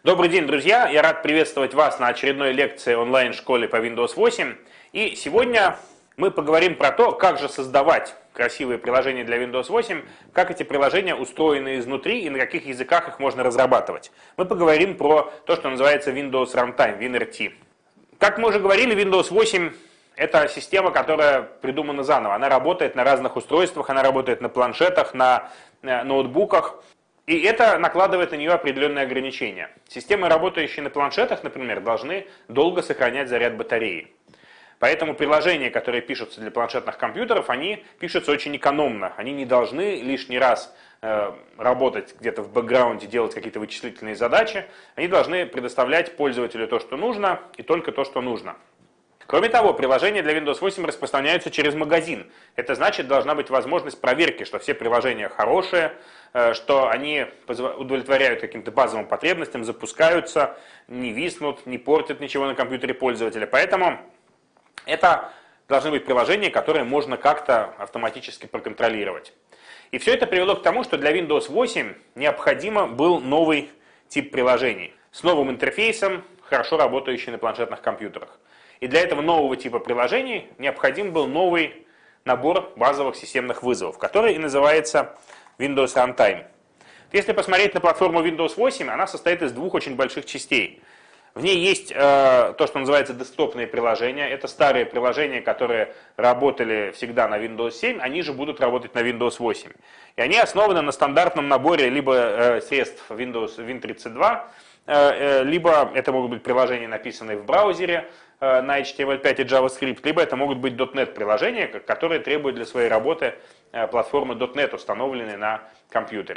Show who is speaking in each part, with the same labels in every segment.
Speaker 1: Добрый день, друзья! Я рад приветствовать вас на очередной лекции онлайн-школе по Windows 8. И сегодня мы поговорим про то, как же создавать красивые приложения для Windows 8, как эти приложения устроены изнутри и на каких языках их можно разрабатывать. Мы поговорим про то, что называется Windows Runtime, WinRT. Как мы уже говорили, Windows 8 – это система, которая придумана заново. Она работает на разных устройствах, она работает на планшетах, на ноутбуках. И это накладывает на нее определенные ограничения. Системы, работающие на планшетах, например, должны долго сохранять заряд батареи. Поэтому приложения, которые пишутся для планшетных компьютеров, они пишутся очень экономно. Они не должны лишний раз работать где-то в бэкграунде, делать какие-то вычислительные задачи. Они должны предоставлять пользователю то, что нужно, и только то, что нужно. Кроме того, приложения для Windows 8 распространяются через магазин. Это значит, должна быть возможность проверки, что все приложения хорошие, что они удовлетворяют каким-то базовым потребностям, запускаются, не виснут, не портят ничего на компьютере пользователя. Поэтому это должны быть приложения, которые можно как-то автоматически проконтролировать. И все это привело к тому, что для Windows 8 необходимо был новый тип приложений с новым интерфейсом, хорошо работающий на планшетных компьютерах. И для этого нового типа приложений необходим был новый набор базовых системных вызовов, который и называется Windows Runtime. Если посмотреть на платформу Windows 8, она состоит из двух очень больших частей. В ней есть то, что называется десктопные приложения. Это старые приложения, которые работали всегда на Windows 7, они же будут работать на Windows 8. И они основаны на стандартном наборе либо средств Windows Win32, либо это могут быть приложения, написанные в браузере на HTML5 и JavaScript, либо это могут быть .NET приложения, которые требуют для своей работы платформы .NET, установленные на компьютере.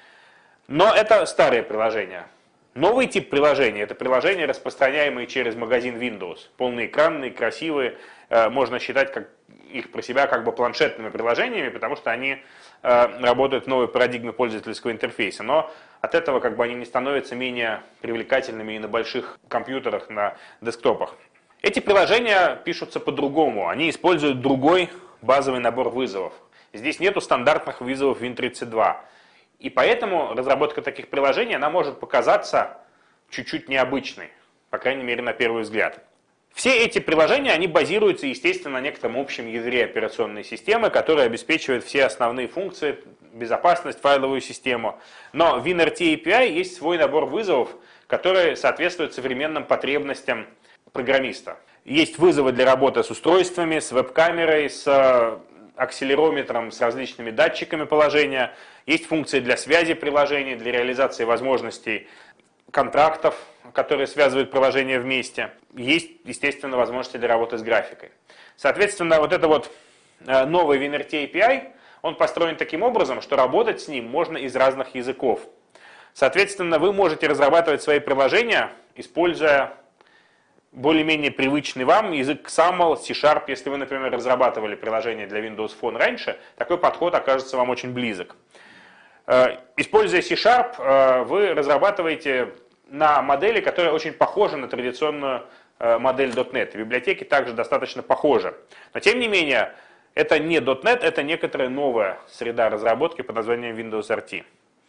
Speaker 1: Но это старые приложения. Новый тип приложений – это приложения, распространяемые через магазин Windows. Полноэкранные, красивые. Можно считать их про себя как бы планшетными приложениями, потому что они работают в новой парадигме пользовательского интерфейса. Но от этого как бы они не становятся менее привлекательными и на больших компьютерах, на десктопах. Эти приложения пишутся по-другому. Они используют другой базовый набор вызовов. Здесь нету стандартных вызовов Win32. И поэтому разработка таких приложений, она может показаться чуть-чуть необычной, по крайней мере, на первый взгляд. Все эти приложения, они базируются, естественно, на некотором общем ядре операционной системы, которая обеспечивает все основные функции, безопасность, файловую систему. Но в WinRT API есть свой набор вызовов, которые соответствуют современным потребностям программиста. Есть вызовы для работы с устройствами, с веб-камерой, с акселерометром, с различными датчиками положения. Есть функции для связи приложений, для реализации возможностей контрактов, которые связывают приложения вместе. Есть, естественно, возможности для работы с графикой. Соответственно, вот это вот новый WinRT API, он построен таким образом, что работать с ним можно из разных языков. Соответственно, вы можете разрабатывать свои приложения, используя более-менее привычный вам язык XAML, C#. Если вы, например, разрабатывали приложение для Windows Phone раньше, такой подход окажется вам очень близок. Используя C#, вы разрабатываете на модели, которая очень похожа на традиционную модель .NET. Библиотеки также достаточно похожи. Но тем не менее, это не .NET, это некоторая новая среда разработки под названием Windows RT.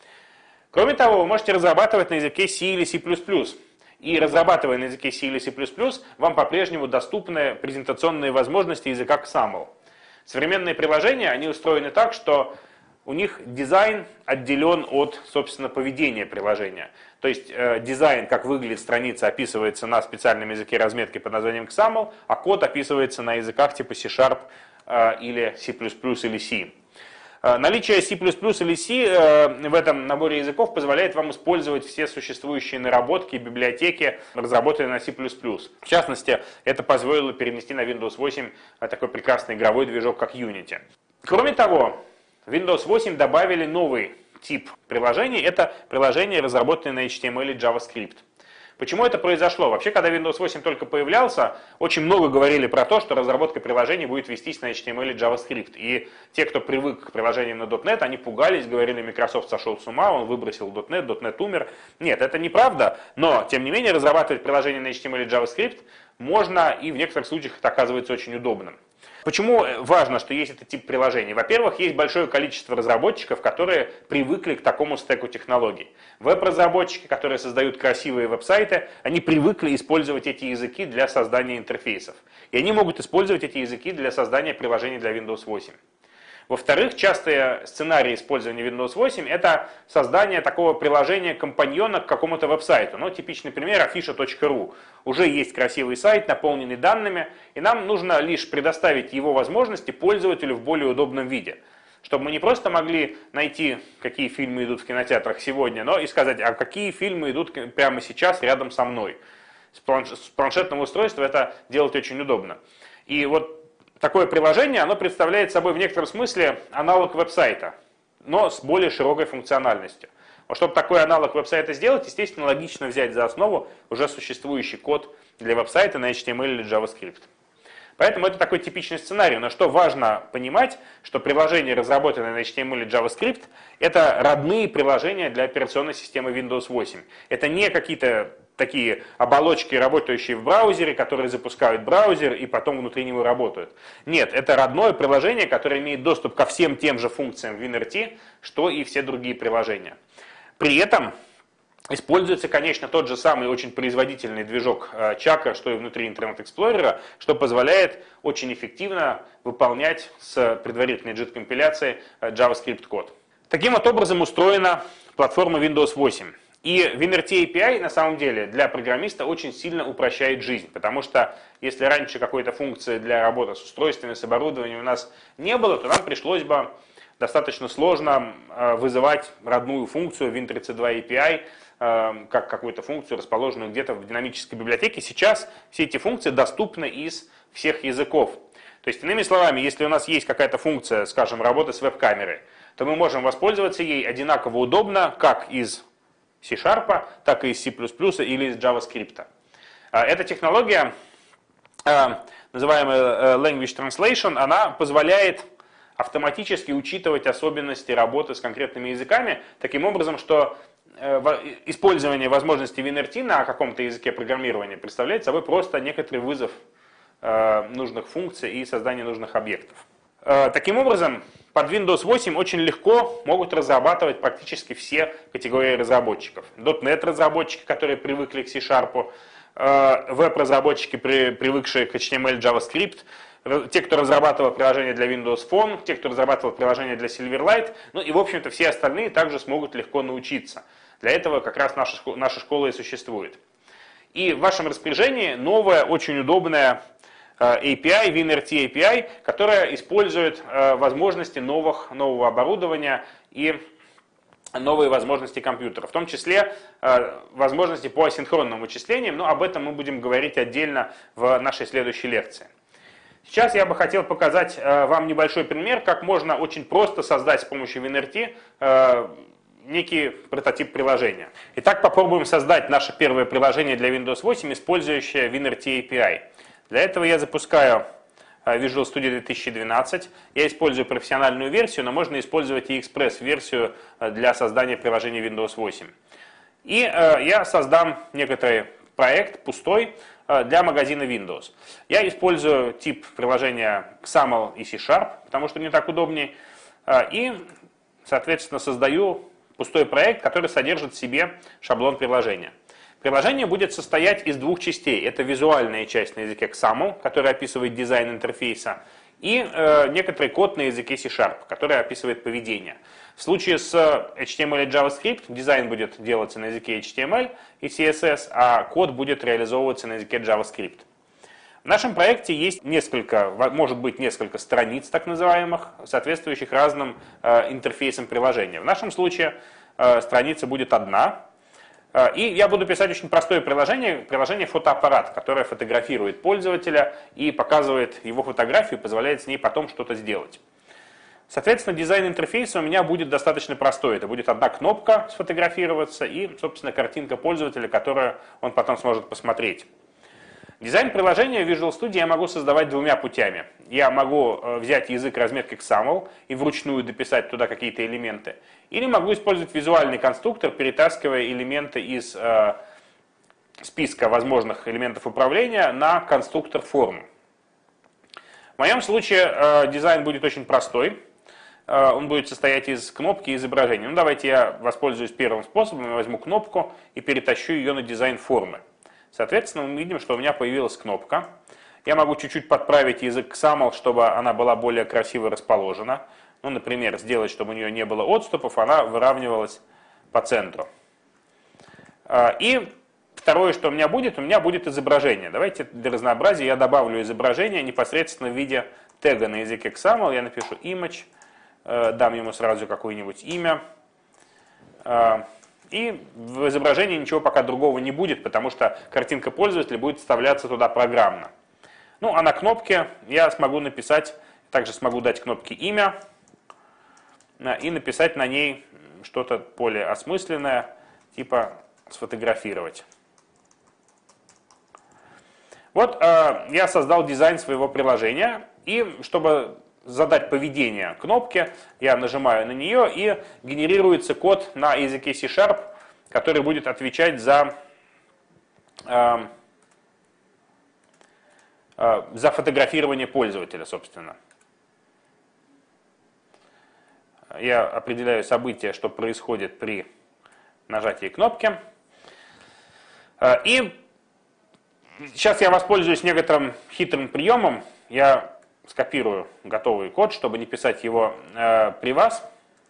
Speaker 1: Кроме того, вы можете разрабатывать на языке C или C++. И разрабатывая на языке C или C++, вам по-прежнему доступны презентационные возможности языка XAML. Современные приложения, они устроены так, что у них дизайн отделен от, собственно, поведения приложения. То есть дизайн, как выглядит страница, описывается на специальном языке разметки под названием XAML, а код описывается на языках типа C# или C++ или C. Наличие C++ или C в этом наборе языков позволяет вам использовать все существующие наработки и библиотеки, разработанные на C++. В частности, это позволило перенести на Windows 8 такой прекрасный игровой движок, как Unity. Кроме того, в Windows 8 добавили новый тип приложений. Это приложения, разработанные на HTML и JavaScript. Почему это произошло? Вообще, когда Windows 8 только появлялся, очень много говорили про то, что разработка приложений будет вестись на HTML и JavaScript. И те, кто привык к приложениям на .NET, они пугались, говорили, Microsoft сошел с ума, он выбросил .NET, .NET умер. Нет, это неправда, но, тем не менее, разрабатывать приложения на HTML и JavaScript можно, и в некоторых случаях это оказывается очень удобным. Почему важно, что есть этот тип приложений? Во-первых, есть большое количество разработчиков, которые привыкли к такому стеку технологий. Веб-разработчики, которые создают красивые веб-сайты, они привыкли использовать эти языки для создания интерфейсов. И они могут использовать эти языки для создания приложений для Windows 8. Во-вторых, частые сценарии использования Windows 8 – это создание такого приложения-компаньона к какому-то веб-сайту. Ну, типичный пример – afisha.ru. Уже есть красивый сайт, наполненный данными, и нам нужно лишь предоставить его возможности пользователю в более удобном виде. Чтобы мы не просто могли найти, какие фильмы идут в кинотеатрах сегодня, но и сказать, а какие фильмы идут прямо сейчас рядом со мной. С планшетного устройства это делать очень удобно. И вот такое приложение, оно представляет собой в некотором смысле аналог веб-сайта, но с более широкой функциональностью. Но чтобы такой аналог веб-сайта сделать, естественно, логично взять за основу уже существующий код для веб-сайта на HTML или JavaScript. Поэтому это такой типичный сценарий. Но что важно понимать, что приложения, разработанные на HTML или JavaScript, это родные приложения для операционной системы Windows 8. Это не какие-то такие оболочки, работающие в браузере, которые запускают браузер и потом внутри него работают. Нет, это родное приложение, которое имеет доступ ко всем тем же функциям в WinRT, что и все другие приложения. При этом используется, конечно, тот же самый очень производительный движок Chakra, что и внутри Internet Explorer, что позволяет очень эффективно выполнять с предварительной JIT-компиляцией JavaScript код. Таким вот образом устроена платформа Windows 8. И WinRT API на самом деле для программиста очень сильно упрощает жизнь, потому что если раньше какой-то функции для работы с устройствами, с оборудованием у нас не было, то нам пришлось бы достаточно сложно вызывать родную функцию Win32 API, как какую-то функцию, расположенную где-то в динамической библиотеке. Сейчас все эти функции доступны из всех языков. То есть, иными словами, если у нас есть какая-то функция, скажем, работы с веб-камерой, то мы можем воспользоваться ей одинаково удобно, как из C#, так и из C++ или из JavaScript. Эта технология, называемая Language Translation, она позволяет автоматически учитывать особенности работы с конкретными языками, таким образом, что использование возможностей WinRT на каком-то языке программирования представляет собой просто некоторый вызов нужных функций и создание нужных объектов. Таким образом, под Windows 8 очень легко могут разрабатывать практически все категории разработчиков. .NET разработчики, которые привыкли к C#, веб-разработчики, привыкшие к HTML, JavaScript, те, кто разрабатывал приложение для Windows Phone, те, кто разрабатывал приложение для Silverlight, ну и, в общем-то, все остальные также смогут легко научиться. Для этого как раз наша школа и существует. И в вашем распоряжении новая, очень удобная API, WinRT API, которая использует возможности нового оборудования и новые возможности компьютера, в том числе возможности по асинхронным вычислениям, но об этом мы будем говорить отдельно в нашей следующей лекции. Сейчас я бы хотел показать вам небольшой пример, как можно очень просто создать с помощью WinRT некий прототип приложения. Итак, попробуем создать наше первое приложение для Windows 8, использующее WinRT API. Для этого я запускаю Visual Studio 2012. Я использую профессиональную версию, но можно использовать и экспресс-версию для создания приложения Windows 8. И я создам некоторый проект пустой для магазина Windows. Я использую тип приложения XAML и C#, потому что мне так удобнее. И, соответственно, создаю пустой проект, который содержит в себе шаблон приложения. Приложение будет состоять из двух частей. Это визуальная часть на языке XAML, которая описывает дизайн интерфейса, и некоторый код на языке C#, который описывает поведение. В случае с HTML и JavaScript дизайн будет делаться на языке HTML и CSS, а код будет реализовываться на языке JavaScript. В нашем проекте есть может быть несколько страниц, так называемых, соответствующих разным интерфейсам приложения. В нашем случае страница будет одна. И я буду писать очень простое приложение фотоаппарат, которое фотографирует пользователя и показывает его фотографию, позволяет с ней потом что-то сделать. Соответственно, дизайн интерфейса у меня будет достаточно простой. Это будет одна кнопка сфотографироваться и, собственно, картинка пользователя, которую он потом сможет посмотреть. Дизайн приложения в Visual Studio я могу создавать двумя путями. Я могу взять язык разметки XAML и вручную дописать туда какие-то элементы. Или могу использовать визуальный конструктор, перетаскивая элементы из списка возможных элементов управления на конструктор формы. В моем случае дизайн будет очень простой. Он будет состоять из кнопки и изображения. Ну, давайте я воспользуюсь первым способом. Я возьму кнопку и перетащу ее на дизайн формы. Соответственно, мы видим, что у меня появилась кнопка. Я могу чуть-чуть подправить язык XAML, чтобы она была более красиво расположена. Ну, например, сделать, чтобы у нее не было отступов, она выравнивалась по центру. И второе, что у меня будет изображение. Давайте для разнообразия я добавлю изображение непосредственно в виде тега на языке XAML. Я напишу image, дам ему сразу какое-нибудь имя. И в изображении ничего пока другого не будет, потому что картинка пользователя будет вставляться туда программно. Ну, а на кнопке я смогу написать, также смогу дать кнопке имя и написать на ней что-то более осмысленное, типа сфотографировать. Вот я создал дизайн своего приложения, и чтобы задать поведение кнопки, я нажимаю на нее, и генерируется код на языке C#, который будет отвечать за фотографирование пользователя, собственно. Я определяю события, что происходит при нажатии кнопки. И сейчас я воспользуюсь некоторым хитрым приемом. Я скопирую готовый код, чтобы не писать его при вас.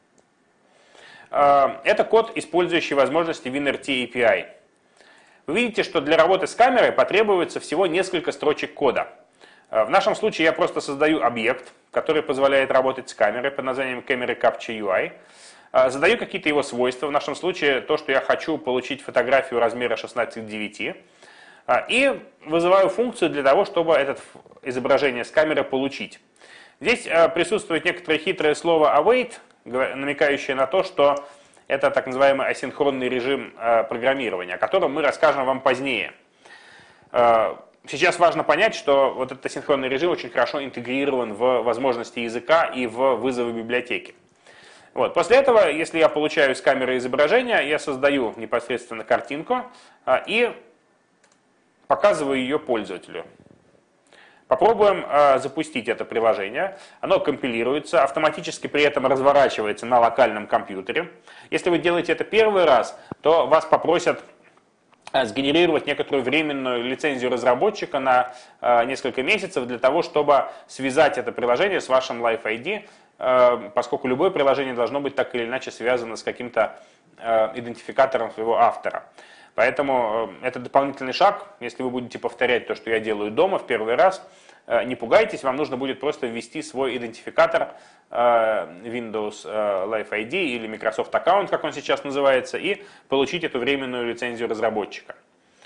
Speaker 1: Это код, использующий возможности WinRT API. Вы видите, что для работы с камерой потребуется всего несколько строчек кода. В нашем случае я просто создаю объект, который позволяет работать с камерой под названием Camera Capture UI. Задаю какие-то его свойства, в нашем случае то, что я хочу получить фотографию размера 16:9. И вызываю функцию для того, чтобы это изображение с камеры получить. Здесь присутствует некоторое хитрое слово await, намекающее на то, что это так называемый асинхронный режим программирования, о котором мы расскажем вам позднее. Сейчас важно понять, что вот этот асинхронный режим очень хорошо интегрирован в возможности языка и в вызовы библиотеки. Вот. После этого, если я получаю с камеры изображение, я создаю непосредственно картинку и показываю ее пользователю. Попробуем запустить это приложение. Оно компилируется, автоматически при этом разворачивается на локальном компьютере. Если вы делаете это первый раз, то вас попросят сгенерировать некоторую временную лицензию разработчика на несколько месяцев для того, чтобы связать это приложение с вашим Live ID, поскольку любое приложение должно быть так или иначе связано с каким-то идентификатором своего автора. Поэтому это дополнительный шаг. Если вы будете повторять то, что я делаю дома в первый раз, не пугайтесь, вам нужно будет просто ввести свой идентификатор Windows Live ID или Microsoft Account, как он сейчас называется, и получить эту временную лицензию разработчика.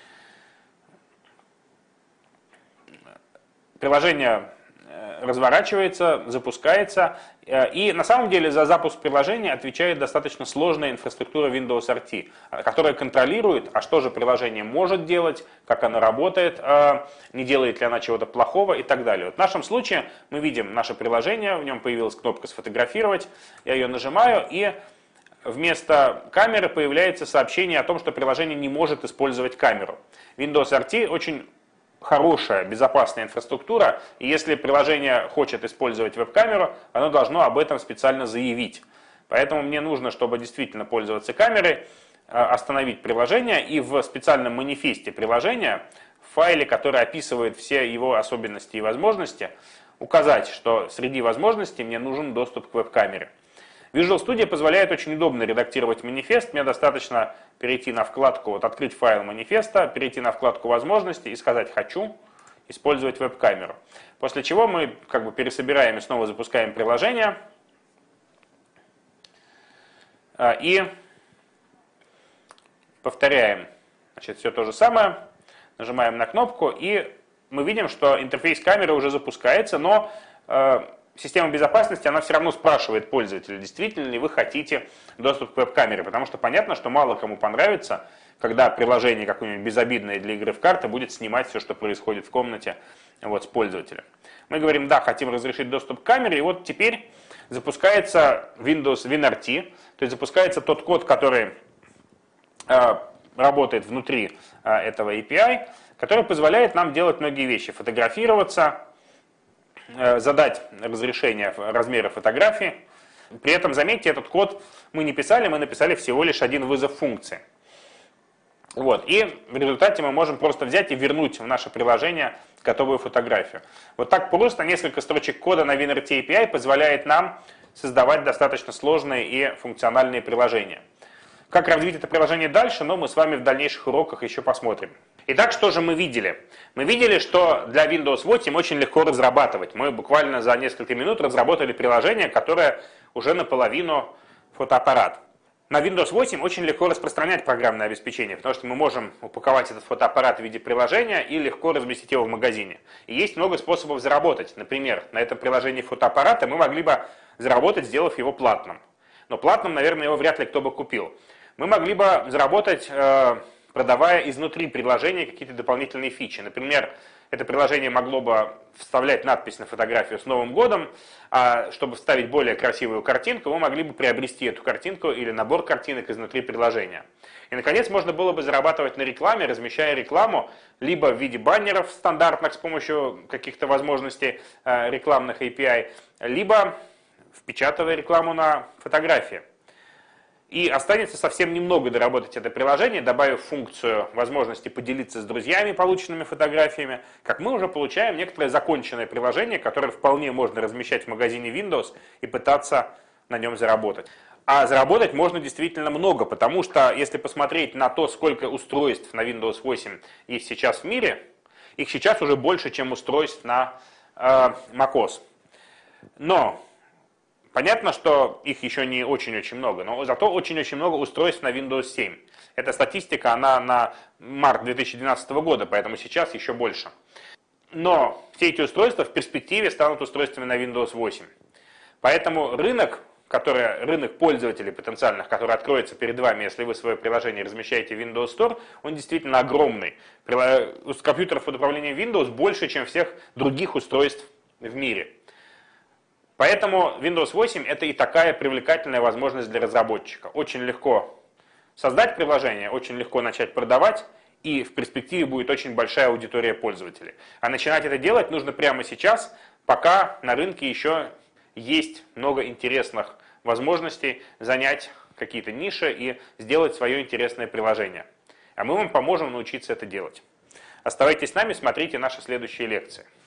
Speaker 1: Приложение разворачивается, запускается, и на самом деле за запуск приложения отвечает достаточно сложная инфраструктура Windows RT, которая контролирует, а что же приложение может делать, как оно работает, не делает ли она чего-то плохого и так далее. Вот в нашем случае мы видим наше приложение, в нем появилась кнопка «Сфотографировать», я ее нажимаю, и вместо камеры появляется сообщение о том, что приложение не может использовать камеру. Windows RT очень хорошая, безопасная инфраструктура, и если приложение хочет использовать веб-камеру, оно должно об этом специально заявить. Поэтому мне нужно, чтобы действительно пользоваться камерой, остановить приложение и в специальном манифесте приложения, в файле, который описывает все его особенности и возможности, указать, что среди возможностей мне нужен доступ к веб-камере. Visual Studio позволяет очень удобно редактировать манифест. Мне достаточно перейти на вкладку, открыть файл манифеста, перейти на вкладку возможности и сказать «хочу использовать веб-камеру». После чего мы пересобираем и снова запускаем приложение. И повторяем все то же самое. Нажимаем на кнопку, и мы видим, что интерфейс камеры уже запускается, но система безопасности, она все равно спрашивает пользователя, действительно ли вы хотите доступ к веб-камере, потому что понятно, что мало кому понравится, когда приложение какое-нибудь безобидное для игры в карты будет снимать все, что происходит в комнате с пользователем. Мы говорим, да, хотим разрешить доступ к камере, и вот теперь запускается Windows WinRT, то есть запускается тот код, который работает внутри этого API, который позволяет нам делать многие вещи, фотографироваться, задать разрешение размера фотографии. При этом, заметьте, этот код мы не писали, мы написали всего лишь один вызов функции. Вот. И в результате мы можем просто взять и вернуть в наше приложение готовую фотографию. Вот так просто несколько строчек кода на WinRT API позволяет нам создавать достаточно сложные и функциональные приложения. Как развить это приложение дальше, но мы с вами в дальнейших уроках еще посмотрим. Итак, что же мы видели? Мы видели, что для Windows 8 очень легко разрабатывать. Мы буквально за несколько минут разработали приложение, которое уже наполовину фотоаппарат. На Windows 8 очень легко распространять программное обеспечение, потому что мы можем упаковать этот фотоаппарат в виде приложения и легко разместить его в магазине. И есть много способов заработать. Например, на этом приложении фотоаппарата мы могли бы заработать, сделав его платным. Но платным, наверное, его вряд ли кто бы купил. Мы могли бы заработать, продавая изнутри приложения какие-то дополнительные фичи. Например, это приложение могло бы вставлять надпись на фотографию с Новым годом, а чтобы вставить более красивую картинку, мы могли бы приобрести эту картинку или набор картинок изнутри приложения. И, наконец, можно было бы зарабатывать на рекламе, размещая рекламу либо в виде баннеров стандартных с помощью каких-то возможностей рекламных API, либо впечатывая рекламу на фотографии. И останется совсем немного доработать это приложение, добавив функцию возможности поделиться с друзьями полученными фотографиями, как мы уже получаем некоторое законченное приложение, которое вполне можно размещать в магазине Windows и пытаться на нем заработать. А заработать можно действительно много, потому что если посмотреть на то, сколько устройств на Windows 8 есть сейчас в мире, их сейчас уже больше, чем устройств на macOS. Но понятно, что их еще не очень-очень много, но зато очень-очень много устройств на Windows 7. Эта статистика, она на март 2012 года, поэтому сейчас еще больше. Но все эти устройства в перспективе станут устройствами на Windows 8. Поэтому рынок пользователей потенциальных, который откроется перед вами, если вы свое приложение размещаете в Windows Store, он действительно огромный. Компьютеров под управлением Windows больше, чем всех других устройств в мире. Поэтому Windows 8 это и такая привлекательная возможность для разработчика. Очень легко создать приложение, очень легко начать продавать, и в перспективе будет очень большая аудитория пользователей. А начинать это делать нужно прямо сейчас, пока на рынке еще есть много интересных возможностей занять какие-то ниши и сделать свое интересное приложение. А мы вам поможем научиться это делать. Оставайтесь с нами, смотрите наши следующие лекции.